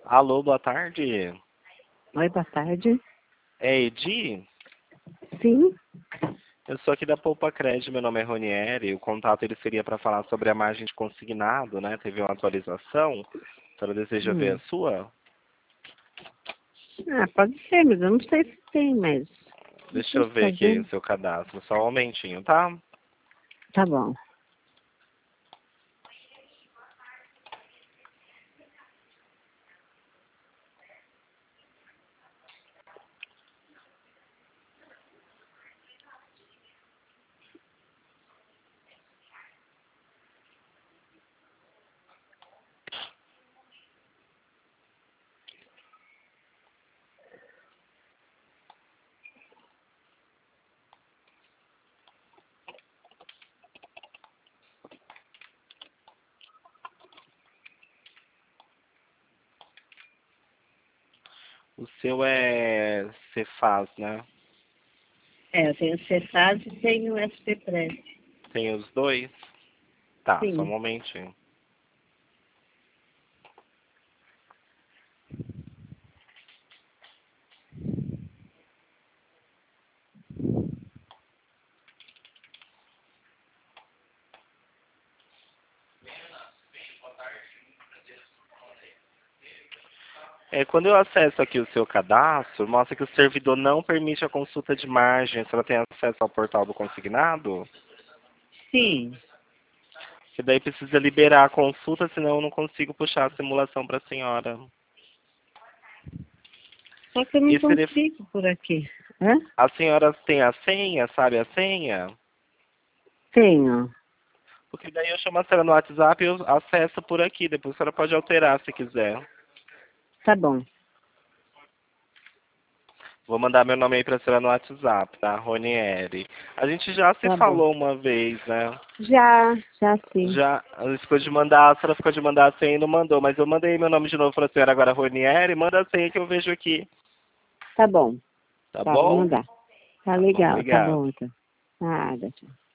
Alô, boa tarde. Oi, boa tarde. É Edi? Sim. Eu sou aqui da Poupa Cred, meu nome é Ronieri. O contato ele seria para falar sobre a margem de consignado, né? Teve uma atualização. A senhora deseja ver a sua? Ah, pode ser, mas eu não sei se tem, mas Deixa eu deixa ver aqui fazer. o seu cadastro. Só um momentinho, tá? Tá bom. O seu é Cefaz, né? Eu tenho Cefaz e tenho SP-Press. Tem os dois? Tá, só um Sim. momentinho. Quando eu acesso aqui o seu cadastro, mostra que o servidor não permite a consulta de margem. A senhora tem acesso ao portal do consignado? Sim. Que daí precisa liberar a consulta, senão eu não consigo puxar a simulação para a senhora. Só que eu não E seria... consigo por aqui. Hã? A senhora tem a senha, sabe a senha? Tenho. Porque daí eu chamo a senhora no WhatsApp e eu acesso por aqui. Depois a senhora pode alterar se quiser. Tá bom. Vou mandar meu nome aí pra senhora no WhatsApp, tá? Ronieri. A gente já se Tá bom. falou uma vez, né? Já sim. Já, ela ficou de mandar, a senhora ficou de mandar a senha e não mandou. Mas eu mandei meu nome de novo pra senhora agora, Ronieri. Manda a senha que eu vejo aqui. Tá bom. Tá Tá, vou bom? mandar. Tá Tá bom, legal, tá obrigado. bom então. Nada, tchau.